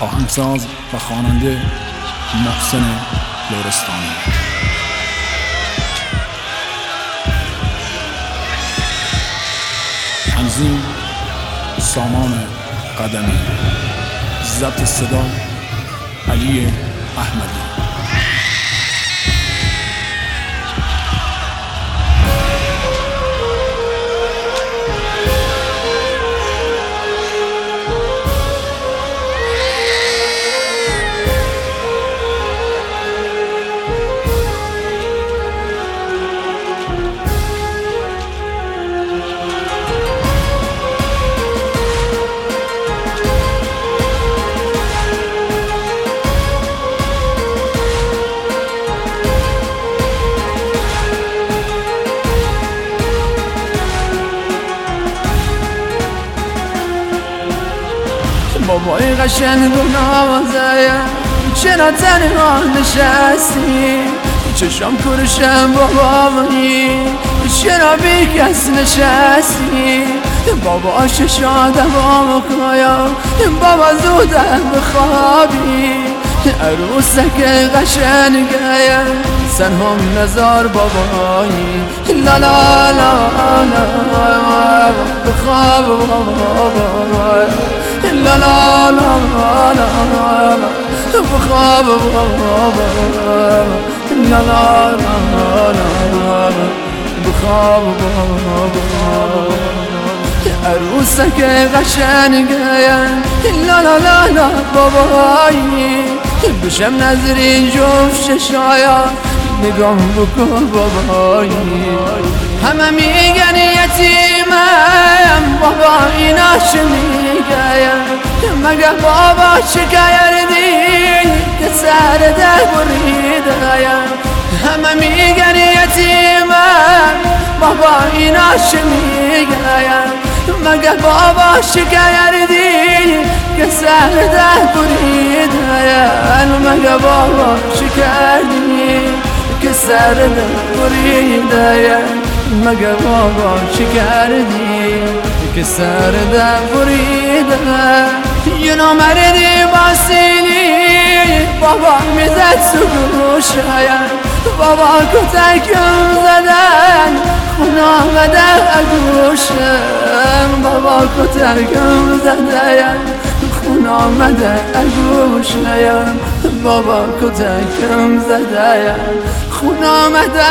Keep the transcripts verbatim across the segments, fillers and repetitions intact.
آهنگساز و خواننده محسن لرستانی. تنظیم سامان قدمی. ضبط صدا علی احمدی. بابای قشنگ و نوازایم چرا تنها نشستی؟ چشم کرشم بابایی چرا بی کس نشستی؟ بابا ششادم آمکایم بابا زودم بخوابی عروسک قشنگایم سرهم نزار بابایی لا لا لا لا بخواب بابایی لا لا لا لا بخواب بابا لا لا لا لا بخواب بابا عروسک قشنگایم لا لا لا لا بابایی بشم نظری جفت ششایا نگاه بکن بابایی همه میگن یتیمم بابا اینا چه میگن مگه بابا چه کردی که سر ده بریدم همه میگن یتیمم بابا اینا چه میگن مگه بابا چه کردی که سر ده بریدم مگه بابا چه کردی که سر ده بریدم مگه بابا چه کردی که سر ده بریدم یه نامردی باسیلی بابا میزد سگوشایم بابا کتکم زدن خون آمده اگوشم بابا کتکم زدن خون آمده اگوشم بابا کتکم زدن خون آمده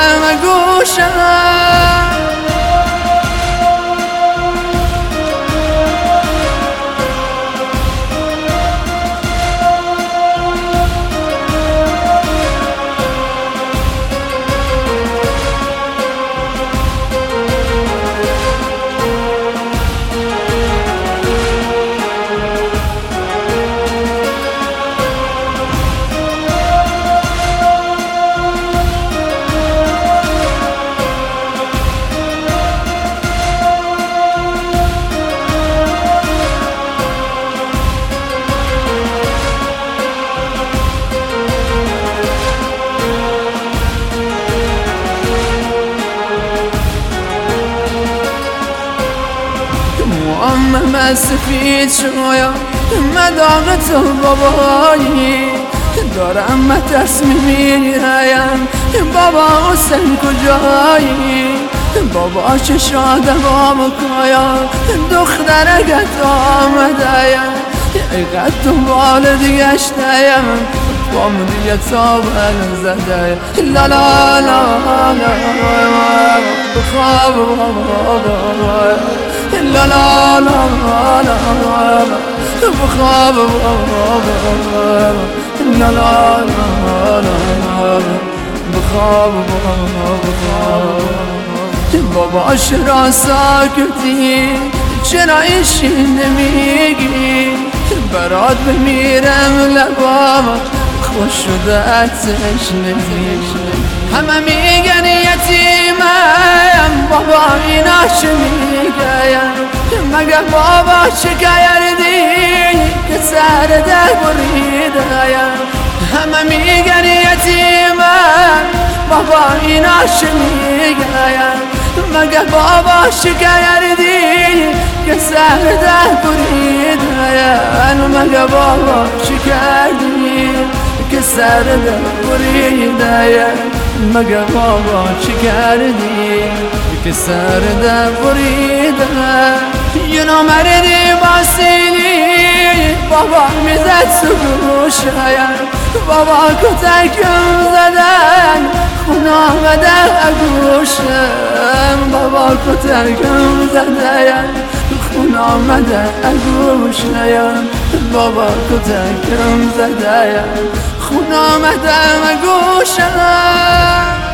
اگوشم من سفید شویا مداغ تو بابایی دارم من تصمیم میگیرم بابا حسین کجایی بابا چه شادم آمکایا دخترگت آمدایم ایقد دنبال دیگشتایم بام دیگه تابل زدایم لا لا لا لا بخواب بابا لا لا لا لا بخواب بابا لا لا لا لا بخواب بابا بابا چرا ساکتی چرا ایشی نمیگی برات بمیرم لبام خوش شده اتش نمیگی همه میگن یتیمم بابا اینا چه میگن مگه بابا چه کردی که سر ده بریدم همه میگن یتیمم بابا اینا چه میگن مگه بابا چه کردی که سر ده بریدم مگه بابا چه کردی که سر دل بریده؟ مگه بابا چی کردی که سر دل بریده؟ یه نامردی باسیلی بابا میزد تو گوشم، بابا کتکم زدن خون آمده اگوشم، بابا کتکم زدن خون آمده اگوشم، بابا کتکم زدن خون آمده اگوشم.